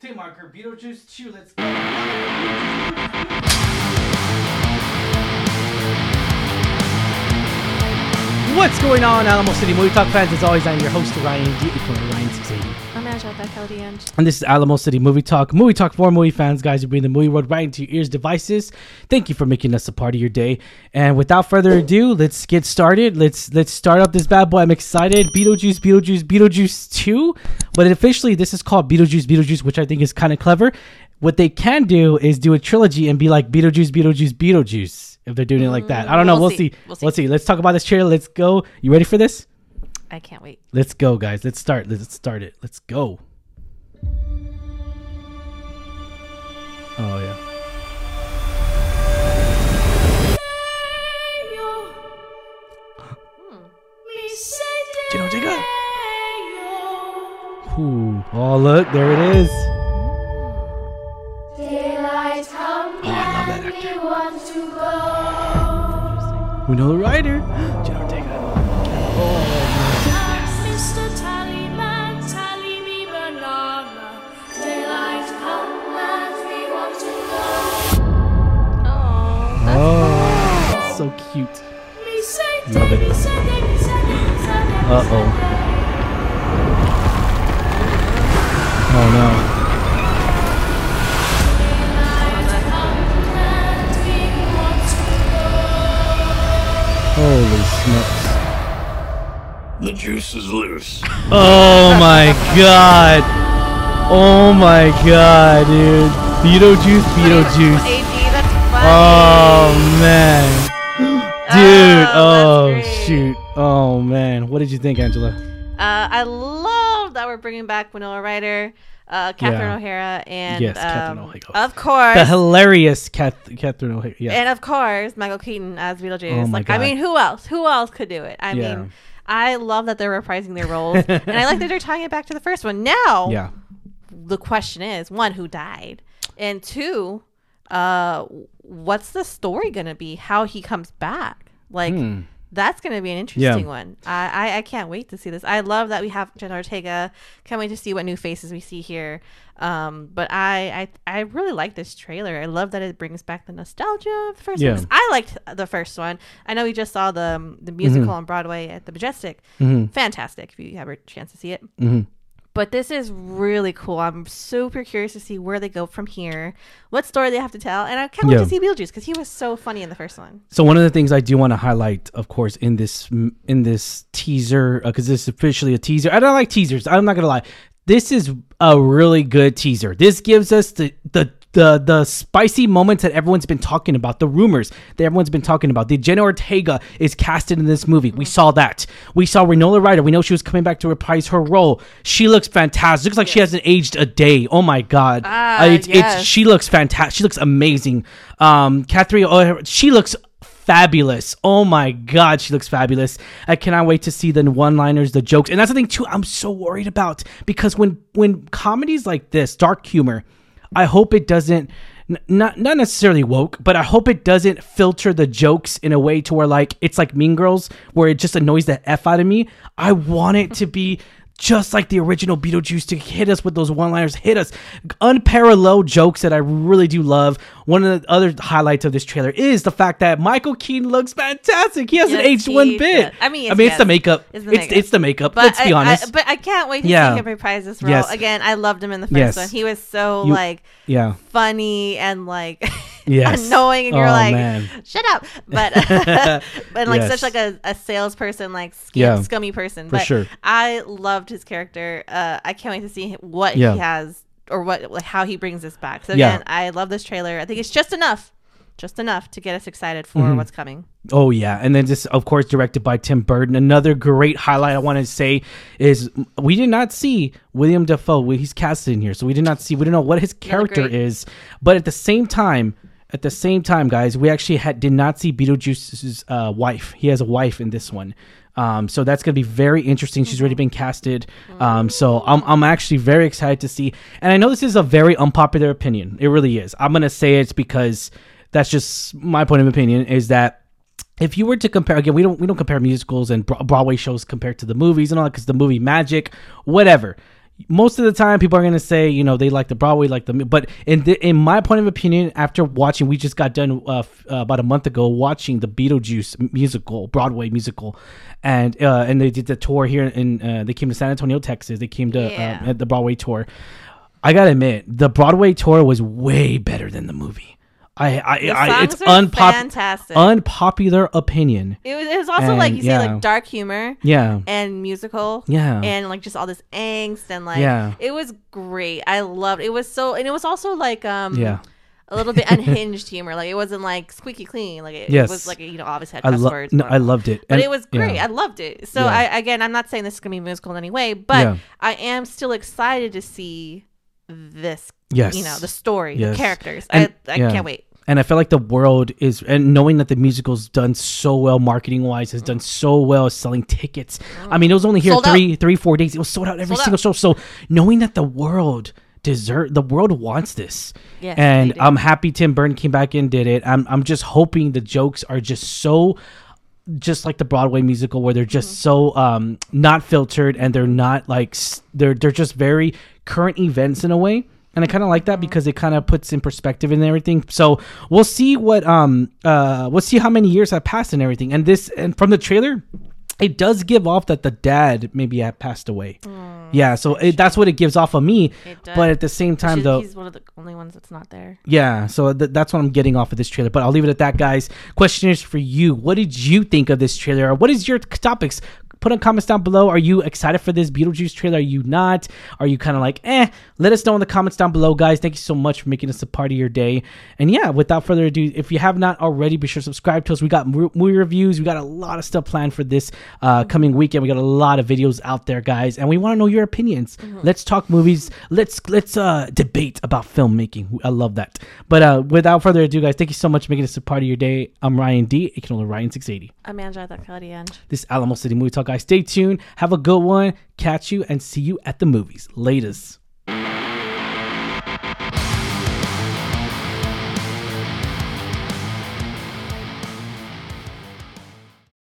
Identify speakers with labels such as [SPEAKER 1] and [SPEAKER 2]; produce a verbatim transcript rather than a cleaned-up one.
[SPEAKER 1] Tape marker, Beetlejuice two, let's go. What's going on, Alamo City Movie Talk fans? As always, I'm your host, Ryan D. Ryan six eighty.
[SPEAKER 2] I'm Angela Caldian.
[SPEAKER 1] And this is Alamo City Movie Talk. Movie Talk for movie fans, guys who bring the movie world right into your ears, devices. Thank you for making us a part of your day. And without further ado, let's get started. Let's let's start up this bad boy. I'm excited. Beetlejuice, Beetlejuice, Beetlejuice two. But officially, this is called Beetlejuice, Beetlejuice, which I think is kind of clever. What they can do is do a trilogy and be like Beetlejuice, Beetlejuice, Beetlejuice. If they're doing it like that. I don't know. We'll, we'll see. see. We'll see. Let's see. Let's talk about this trailer. Let's go. You ready for this?
[SPEAKER 2] I can't wait.
[SPEAKER 1] Let's go, guys. Let's start. Let's start it. Let's go. Oh, yeah. Gino Jigga. Ooh. Oh, look. There it is.
[SPEAKER 3] Daylight come
[SPEAKER 1] Oh, I love that
[SPEAKER 3] and
[SPEAKER 1] actor.
[SPEAKER 3] we want to go.
[SPEAKER 1] Winona Ryder. Gino Jigga.
[SPEAKER 3] Mister Tallyman, tally me banana. Daylight come and we want to go.
[SPEAKER 2] Oh,
[SPEAKER 1] Oh, so cute.
[SPEAKER 3] Me say,
[SPEAKER 1] Love it.
[SPEAKER 3] me say, me say, me say,
[SPEAKER 1] Uh-oh. Oh, no. Holy smokes.
[SPEAKER 4] The juice is loose.
[SPEAKER 1] Oh my god. Oh my god, dude. Beetlejuice, Beetlejuice.
[SPEAKER 2] A D, that's funny.
[SPEAKER 1] Oh man. Dude,
[SPEAKER 2] Oh,
[SPEAKER 1] oh
[SPEAKER 2] that's great.
[SPEAKER 1] shoot. Oh man. What did you think, Angela?
[SPEAKER 2] Uh, I love that we're bringing back Winona Ryder, uh, Catherine
[SPEAKER 1] Yeah.
[SPEAKER 2] O'Hara, and
[SPEAKER 1] Yes,
[SPEAKER 2] um,
[SPEAKER 1] Catherine O'Hara.
[SPEAKER 2] of course,
[SPEAKER 1] The hilarious Kath- Catherine O'Hara. Yeah.
[SPEAKER 2] and of course, Michael Keaton as Beetlejuice.
[SPEAKER 1] Oh my
[SPEAKER 2] like, I
[SPEAKER 1] God.
[SPEAKER 2] mean, who else? Who else could do it? I
[SPEAKER 1] Yeah.
[SPEAKER 2] mean, I love that they're reprising their roles, and I like that they're tying it back to the first one. Now,
[SPEAKER 1] Yeah.
[SPEAKER 2] the question is, one, who died, and two, uh, what's the story gonna be? How he comes back? Like.
[SPEAKER 1] Hmm.
[SPEAKER 2] That's going to be an interesting one. I, I I can't wait to see this. I love that we have Jenna Ortega. Can't wait to see what new faces we see here. Um, but I, I I really like this trailer. I love that it brings back the nostalgia of the first
[SPEAKER 1] Yeah.
[SPEAKER 2] one. 'Cause I liked the first one. I know we just saw the um, the musical on Broadway at the Majestic.
[SPEAKER 1] Mhm.
[SPEAKER 2] Fantastic if you have a chance to see it.
[SPEAKER 1] Mhm.
[SPEAKER 2] But this is really cool. I'm super curious to see where they go from here, what story they have to tell, and I can't wait
[SPEAKER 1] Yeah.
[SPEAKER 2] to see Beetlejuice because he was so funny in the first one.
[SPEAKER 1] So one of the things I do want to highlight, of course, in this in this teaser, because this is officially a teaser. I don't like teasers. I'm not gonna lie. This is a really good teaser. This gives us the the the the spicy moments that everyone's been talking about, the rumors that everyone's been talking about. The Jenna Ortega is casted in this movie. We saw that. We saw Winona Ryder. We know she was coming back to reprise her role. She looks fantastic. Looks like she hasn't aged a day. Oh my god.
[SPEAKER 2] Ah,
[SPEAKER 1] Uh, it's,
[SPEAKER 2] yes.
[SPEAKER 1] it's she looks fantastic. She looks amazing. Um, Catherine O'Hara, she looks fabulous. Oh my god, she looks fabulous. I cannot wait to see the one-liners, the jokes. And that's the thing too I'm so worried about, because when when comedies like this, dark humor, I hope it doesn't n- not not necessarily woke, but I hope it doesn't filter the jokes in a way to where like it's like Mean Girls where it just annoys the F out of me. I want it to be just like the original Beetlejuice, to hit us with those one-liners, hit us. Unparalleled jokes that I really do love. One of the other highlights of this trailer is the fact that Michael Keaton looks fantastic. He hasn't
[SPEAKER 2] Yes,
[SPEAKER 1] aged
[SPEAKER 2] he
[SPEAKER 1] one bit.
[SPEAKER 2] does. I mean,
[SPEAKER 1] I mean, it's
[SPEAKER 2] yes,
[SPEAKER 1] the makeup.
[SPEAKER 2] it's
[SPEAKER 1] It's
[SPEAKER 2] the
[SPEAKER 1] it's,
[SPEAKER 2] makeup.
[SPEAKER 1] the makeup.
[SPEAKER 2] But
[SPEAKER 1] Let's be
[SPEAKER 2] I,
[SPEAKER 1] honest.
[SPEAKER 2] I, but I can't wait to
[SPEAKER 1] Yeah.
[SPEAKER 2] see him reprise this role.
[SPEAKER 1] Yes.
[SPEAKER 2] Again, I loved him in the first
[SPEAKER 1] Yes.
[SPEAKER 2] one. He was so
[SPEAKER 1] You-
[SPEAKER 2] like
[SPEAKER 1] yeah.
[SPEAKER 2] funny and like
[SPEAKER 1] Yes.
[SPEAKER 2] annoying, and you're
[SPEAKER 1] Oh,
[SPEAKER 2] like,
[SPEAKER 1] man.
[SPEAKER 2] shut up. But but like
[SPEAKER 1] Yes.
[SPEAKER 2] such like a, a salesperson, like sc-
[SPEAKER 1] Yeah.
[SPEAKER 2] scummy person.
[SPEAKER 1] For
[SPEAKER 2] but
[SPEAKER 1] sure.
[SPEAKER 2] I loved his character. Uh, I can't wait to see what
[SPEAKER 1] Yeah.
[SPEAKER 2] he has or what like how he brings this back. So
[SPEAKER 1] Yeah.
[SPEAKER 2] again, I love this trailer. I think it's just enough. Just enough to get us excited for
[SPEAKER 1] Mm-hmm.
[SPEAKER 2] what's coming.
[SPEAKER 1] Oh yeah, and then just of course directed by Tim Burton. Another great highlight I want to say is we did not see William Dafoe. He's casted in here, so we did not see. We don't know what his character
[SPEAKER 2] great-
[SPEAKER 1] is, but at the same time, at the same time, guys, we actually had did not see Beetlejuice's uh, wife. He has a wife in this one. Um, so that's gonna be very interesting. She's already been casted. Um, so I'm I'm actually very excited to see. And I know this is a very unpopular opinion. It really is. I'm gonna say it's because that's just my point of opinion. Is that if you were to compare, again, we don't we don't compare musicals and Bro- Broadway shows compared to the movies and all that, because the movie magic, whatever. most of the time people are going to say, you know, they like the Broadway, like the, but in the, in my point of opinion, after watching, we just got done uh, f- uh, about a month ago watching the Beetlejuice musical, Broadway musical, and uh, and they did the tour here in, uh, they came to San Antonio, Texas. They came to
[SPEAKER 2] Yeah.
[SPEAKER 1] uh, at the Broadway tour. I gotta admit, the Broadway tour was way better than the movie. I, I,
[SPEAKER 2] The
[SPEAKER 1] I
[SPEAKER 2] songs
[SPEAKER 1] it's
[SPEAKER 2] are
[SPEAKER 1] unpop-
[SPEAKER 2] fantastic.
[SPEAKER 1] unpopular opinion.
[SPEAKER 2] It was, it was also
[SPEAKER 1] And,
[SPEAKER 2] like you
[SPEAKER 1] yeah.
[SPEAKER 2] say, like dark humor
[SPEAKER 1] Yeah.
[SPEAKER 2] and musical.
[SPEAKER 1] Yeah.
[SPEAKER 2] And like just all this angst and like
[SPEAKER 1] Yeah.
[SPEAKER 2] it was great. I loved it. Was so and it was also like um
[SPEAKER 1] Yeah.
[SPEAKER 2] a little bit unhinged humor. Like it wasn't like squeaky clean. Like it,
[SPEAKER 1] Yes.
[SPEAKER 2] it was like you know obviously had
[SPEAKER 1] I
[SPEAKER 2] cuss
[SPEAKER 1] lo-
[SPEAKER 2] words.
[SPEAKER 1] no,
[SPEAKER 2] but-
[SPEAKER 1] I loved it.
[SPEAKER 2] But
[SPEAKER 1] And-
[SPEAKER 2] it was great.
[SPEAKER 1] yeah.
[SPEAKER 2] I loved it. So
[SPEAKER 1] Yeah.
[SPEAKER 2] I again, I'm not saying this is gonna be musical in any way, but
[SPEAKER 1] Yeah.
[SPEAKER 2] I am still excited to see this.
[SPEAKER 1] Yes.
[SPEAKER 2] You know the story,
[SPEAKER 1] Yes.
[SPEAKER 2] the characters.
[SPEAKER 1] And-
[SPEAKER 2] I I
[SPEAKER 1] yeah.
[SPEAKER 2] can't wait.
[SPEAKER 1] And I feel like the world is, and knowing that the musical's done so well marketing wise, has done so well selling tickets. I mean, it was only here
[SPEAKER 2] Sold
[SPEAKER 1] three, three, four days. It was sold out every
[SPEAKER 2] Sold
[SPEAKER 1] single
[SPEAKER 2] out.
[SPEAKER 1] show. So knowing that the world deserve, the world wants this.
[SPEAKER 2] Yes,
[SPEAKER 1] and
[SPEAKER 2] they do.
[SPEAKER 1] I'm happy Tim Burton came back and did it. I'm, I'm just hoping the jokes are just so, just like the Broadway musical, where they're just
[SPEAKER 2] Mm-hmm.
[SPEAKER 1] so um not filtered, and they're not like s- they're they're just very current events in a way. And I kind of like that because it kind of puts in perspective and everything. So we'll see what um uh we'll see how many years have passed and everything. And this, and from the trailer, it does give off that the dad maybe had passed away. Yeah, so it, that's what it gives off of me.
[SPEAKER 2] It does.
[SPEAKER 1] But at the same time,
[SPEAKER 2] She's-
[SPEAKER 1] though,
[SPEAKER 2] he's one of the only ones that's not there.
[SPEAKER 1] yeah, so th- that's what I'm getting off of this trailer. But I'll leave it at that, guys. Question is for you: what did you think of this trailer? Or what is your topics? Put in comments down below. Are you excited for this Beetlejuice trailer? Are you not? Are you kind of like, eh? Let us know in the comments down below, guys. Thank you so much for making us a part of your day. And yeah, without further ado, if you have not already, be sure to subscribe to us. We got mo- movie reviews. We got a lot of stuff planned for this uh, coming weekend. We got a lot of videos out there, guys, and we want to know your opinions. Let's talk movies. Let's let's uh, debate about filmmaking. I love that. But uh, without further ado, guys, thank you so much for making us a part of your day. I'm Ryan D. You can only Ryan six eighty.
[SPEAKER 2] I'm Angela Dakalian.
[SPEAKER 1] This is Alamo City Movie Talk, guys. Stay tuned. Have a good one. Catch you and see you at the movies. Laters.